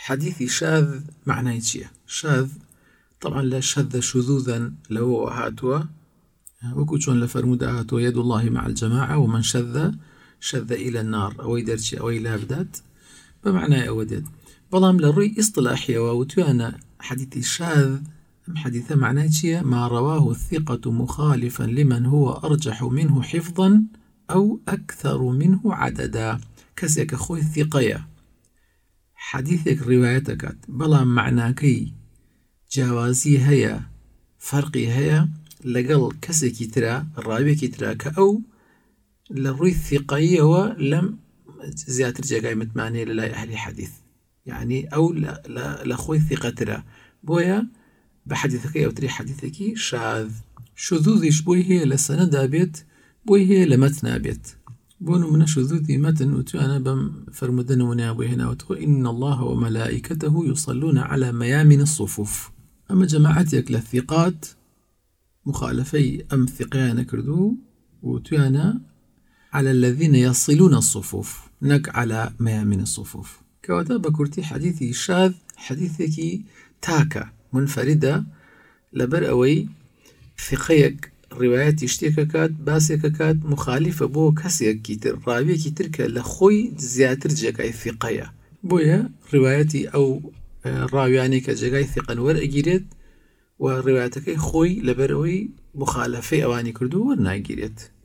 حديثي شاذ معناه چییە؟ شاذ طبعا لا شذ شذوذا لو هاتوا وەکو چۆن لە فەرموودا هاتووە يد الله مع الجماعة ومن شذ إلى النار ئەوەی دەرچی ئەوەی لابدات بمعنى ئەوە دێت. بەڵام لە ڕووی ئیصطلاحیەوە وتوانە حديثي شاذ حديث معناه چییە؟ ما رواه الثقة مخالفا لمن هو أرجح منه حفظا أو أكثر منه عددا. كسيك خوي الثقية حديثك روايتك بەڵام معناكي جوازي هيا فرقي هيا لەگەڵ کەسێکی ترا ڕاوێکی ترا کە ئەو لە ڕووی ثقەیەوە لەم زیاتر جێگای متمانەیە لە لای ئەهلی حەدیث، یعنی ئەو لە خۆی ثقەترە، بۆیە بە حەدیثەکەی ئەوتری حەدیثێکی شاذ. شذوذیش بۆی هەیە لە سەنەدا بێت، بۆی هەیە لە مەتنا بێت. بۆ نمونە شذوذی مەتن وتوانە بەم فەرمودە نمونەیە بۆی هێناوەتەوە إن الله وملائكته يصلون على ميامن الصفوف. ئەمە جەماعەتێک لە ثقات مخالفي أم ثقيان كردو وتوانا على الذين يصلون الصفوف نك على ميامن الصفوف. كواتا بكرتي حديثي شاذ حديثك تاكا منفردة لبر أوي ثقيك روايات اشتكاكات باسكاكات مخالفة بو كسيك كتر راوي كتر لخوي زياتر جاكاي ثقية بويا رواياتي أو راوياني كجاكاي ثقا ورأجيريت و ڕێواتەکەی خۆی لەبەرەوەی مخالەفەی ئەوانی کردو وەرناگیرێت.